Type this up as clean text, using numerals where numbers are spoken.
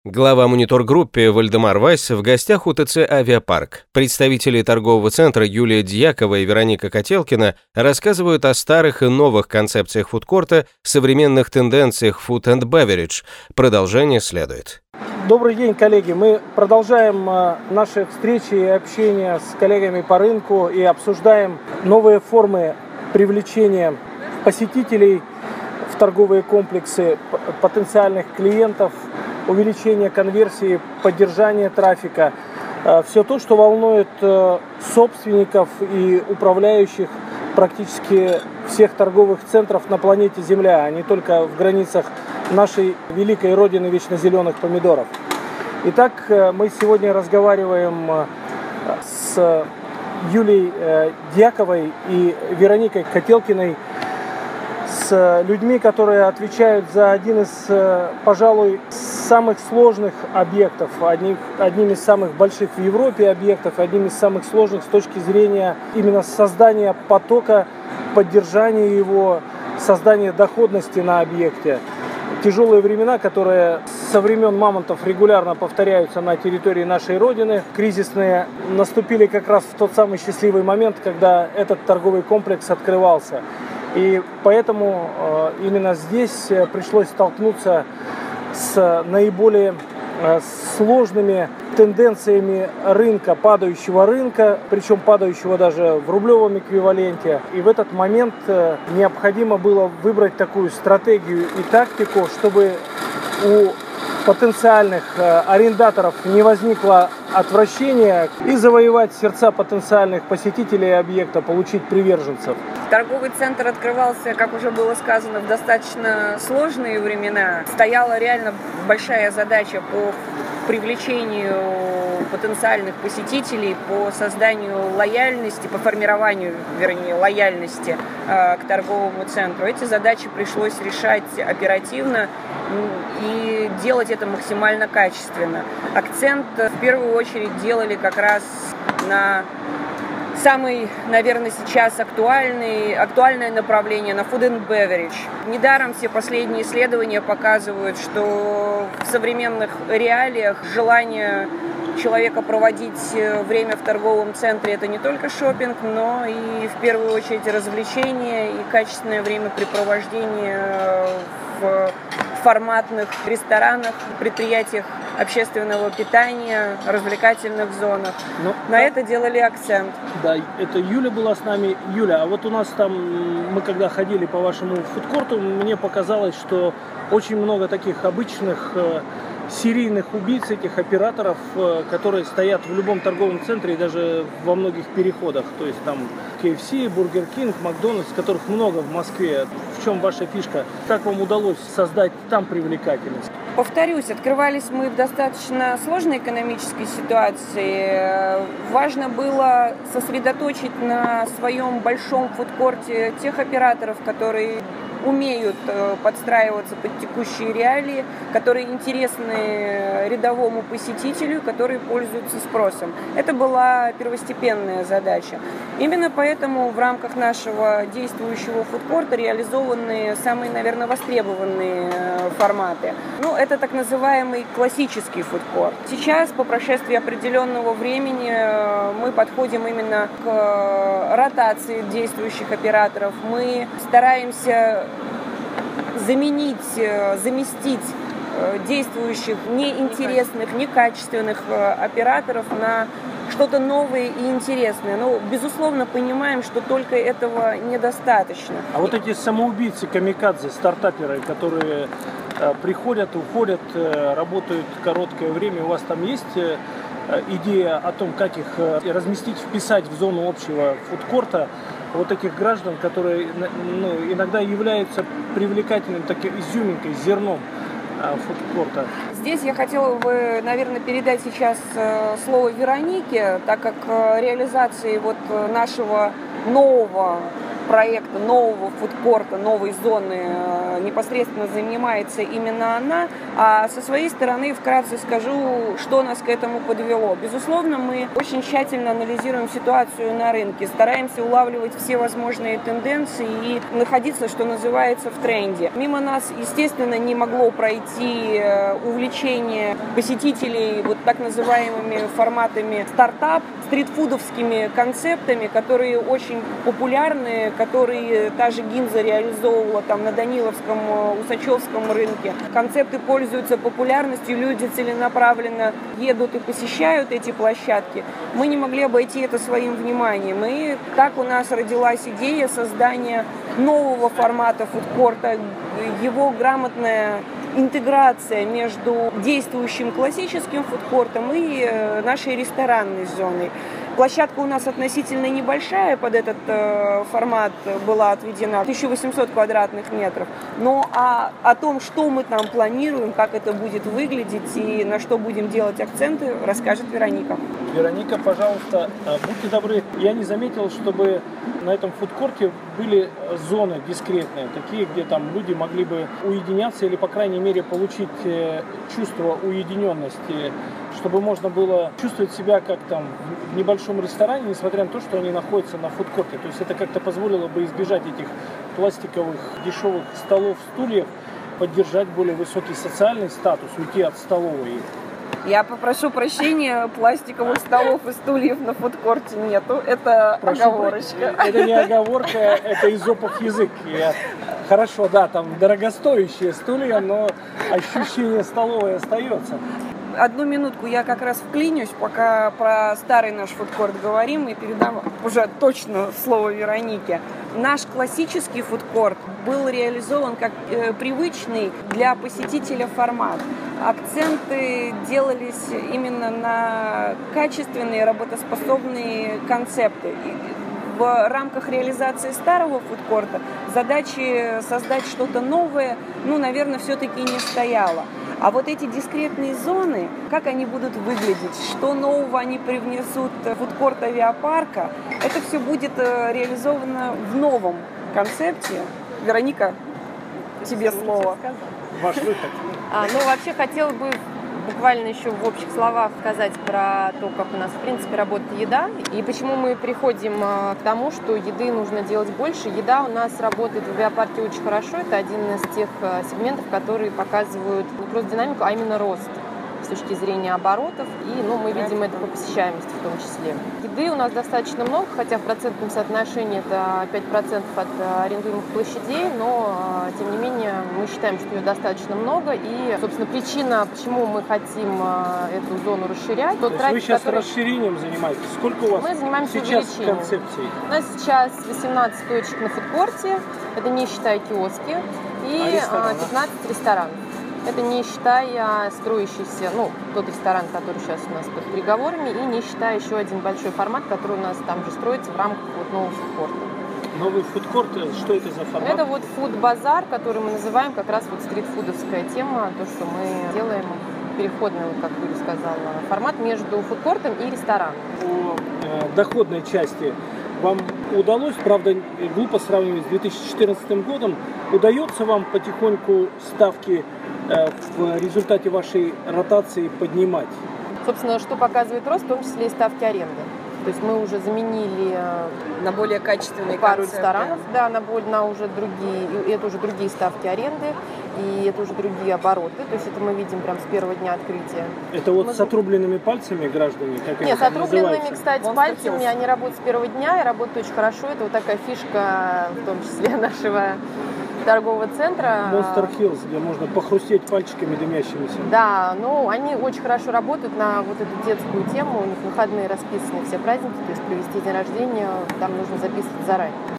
Глава монитор-группы Вальдемар Вайс в гостях у ТЦ «Авиапарк». Представители торгового центра Юлия Дьякова и Вероника Котелкина рассказывают о старых и новых концепциях фудкорта, современных тенденциях Food and Beverage. Продолжение следует. Добрый день, коллеги. Мы продолжаем наши встречи и общение с коллегами по рынку и обсуждаем новые формы привлечения посетителей в торговые комплексы, потенциальных клиентов, увеличение конверсии, поддержание трафика. Все то, что волнует собственников и управляющих практически всех торговых центров на планете Земля, а не только в границах нашей великой родины вечно зеленых помидоров. Итак, мы сегодня разговариваем с Юлией Дьяковой и Вероникой Котелкиной, с людьми, которые отвечают за один из, пожалуй, самых сложных объектов, одним из самых больших в Европе объектов, одним из самых сложных с точки зрения именно создания потока, поддержания его, создания доходности на объекте. Тяжелые времена, которые со времен мамонтов регулярно повторяются на территории нашей Родины, кризисные, наступили как раз в тот самый счастливый момент, когда этот торговый комплекс открывался. И поэтому именно здесь пришлось столкнуться с наиболее сложными тенденциями рынка, падающего рынка, причем падающего даже в рублевом эквиваленте. И в этот момент необходимо было выбрать такую стратегию и тактику, чтобы у потенциальных арендаторов не возникло отвращения и завоевать сердца потенциальных посетителей объекта, получить приверженцев. Торговый центр открывался, как уже было сказано, в достаточно сложные времена. Стояла реально большая задача по привлечению потенциальных посетителей, по созданию лояльности, по формированию, вернее, лояльности к торговому центру. Эти задачи пришлось решать оперативно и делать это максимально качественно. Акцент в первую очередь делали как раз на самый, наверное, сейчас актуальное направление, на Food and Beverage. Недаром все последние исследования показывают, что в современных реалиях желание человека проводить время в торговом центре — это не только шопинг, но и в первую очередь развлечение и качественное времяпрепровождение в форматных ресторанах, предприятиях общественного питания, развлекательных зонах. На это делали акцент. Да, это Юля была с нами. Юля, а вот у нас там, мы когда ходили по вашему фудкорту, мне показалось, что очень много таких обычных серийных убийц, этих операторов, которые стоят в любом торговом центре и даже во многих переходах. То есть там KFC, Burger King, Макдональдс, которых много в Москве. В чем ваша фишка? Как вам удалось создать там привлекательность? Повторюсь, открывались мы в достаточно сложной экономической ситуации. Важно было сосредоточить на своем большом фудкорте тех операторов, которые умеют подстраиваться под текущие реалии, которые интересны рядовому посетителю, которые пользуются спросом. Это была первостепенная задача. Именно поэтому в рамках нашего действующего фудкорта реализованы самые, наверное, востребованные форматы. Это так называемый классический фудкорт. Сейчас, по прошествии определенного времени, мы подходим именно к ротации действующих операторов. Мы стараемся заместить действующих неинтересных, некачественных операторов на что-то новое и интересное. Но, безусловно, понимаем, что только этого недостаточно. А вот эти самоубийцы, камикадзе, стартаперы, которые приходят, уходят, работают короткое время, у вас там есть идея о том, как их разместить, вписать в зону общего фудкорта, вот этих граждан, которые иногда являются привлекательным таким изюминкой, зерном фудкорта? Здесь я хотела бы, наверное, передать сейчас слово Веронике, так как реализацией нашего нового проекта, нового фудкорта, новой зоны непосредственно занимается именно она. А со своей стороны вкратце скажу, что нас к этому подвело. Безусловно, мы очень тщательно анализируем ситуацию на рынке, стараемся улавливать все возможные тенденции и находиться, что называется, в тренде. Мимо нас, естественно, не могло пройти увлечение посетителей вот так называемыми форматами стартап, стритфудовскими концептами, которые очень популярны, которые та же Гинза реализовывала там на Даниловском, Усачевском рынке. Концепты пользуются популярностью, люди целенаправленно едут и посещают эти площадки. Мы не могли обойти это своим вниманием. И так у нас родилась идея создания нового формата фудкорта, его грамотная интеграция между действующим классическим фудкортом и нашей ресторанной зоной. Площадка у нас относительно небольшая, под этот формат была отведена 1800 квадратных метров. Но о том, что мы там планируем, как это будет выглядеть и на что будем делать акценты, расскажет Вероника. Вероника, пожалуйста, будьте добры, я не заметил, чтобы на этом фудкорте были зоны дискретные, такие, где там люди могли бы уединяться или, по крайней мере, получить чувство уединенности, чтобы можно было чувствовать себя как там в небольшом ресторане, несмотря на то, что они находятся на фудкорте. То есть это как-то позволило бы избежать этих пластиковых дешевых столов, стульев, поддержать более высокий социальный статус, уйти от столовой. Я попрошу прощения, пластиковых столов и стульев на фудкорте нету. Это оговорочка. Это не оговорка, это изопов язык. Хорошо, да, там дорогостоящие стулья, но ощущение столовой остается. Одну минутку я как раз вклинюсь, пока про старый наш фудкорт говорим, и передам уже точно слово Веронике. Наш классический фудкорт был реализован как привычный для посетителя формат. Акценты делались именно на качественные, работоспособные концепты. В рамках реализации старого фудкорта задачи создать что-то новое, наверное, все-таки не стояло. А вот эти дискретные зоны, как они будут выглядеть, что нового они привнесут в фудкорт авиапарка, это все будет реализовано в новом концепте. Вероника, тебе слово. Ваш выход. Вообще хотела бы буквально еще в общих словах сказать про то, как у нас в принципе работает еда и почему мы приходим к тому, что еды нужно делать больше. Еда у нас работает в авиапарке очень хорошо. Это один из тех сегментов, которые показывают не просто динамику, а именно рост с точки зрения оборотов. И мы видим это по посещаемости в том числе. Еды у нас достаточно много, хотя в процентном соотношении это 5% от арендуемых площадей, но тем не менее мы считаем, что ее достаточно много. И, собственно, причина, почему мы хотим эту зону расширять. То есть вы сейчас расширением занимаетесь? Сколько у вас мы занимаемся сейчас увеличением концепцией? У нас сейчас 18 точек на фудкорте, это не считая киоски, и 15 ресторанов. Это не считая строящийся, тот ресторан, который сейчас у нас под переговорами, и не считая еще один большой формат, который у нас там же строится в рамках нового фудкорта. Новый фудкорт, что это за формат? Это фуд-базар, который мы называем как раз стритфудовская тема, то, что мы делаем, переходный, как Юля сказала, формат между фудкортом и рестораном. По доходной части вам удалось, правда, глупо сравнивать с 2014 годом, удается вам потихоньку ставки в результате вашей ротации поднимать? Собственно, что показывает рост, в том числе и ставки аренды. То есть мы уже заменили на более качественные пару концепты. ресторанов, да, на уже другие, и это уже другие ставки аренды, и это уже другие обороты. То есть это мы видим прям с первого дня открытия. Это с отрубленными пальцами граждане? Как Нет, с отрубленными, называется? кстати, пальцами, они работают с первого дня и работают очень хорошо. Это вот такая фишка, в том числе нашего торгового центра. Monster Hills, где можно похрустеть пальчиками дымящимися. Да, они очень хорошо работают на вот эту детскую тему. У них выходные расписаны все праздники, то есть провести день рождения там нужно записывать заранее.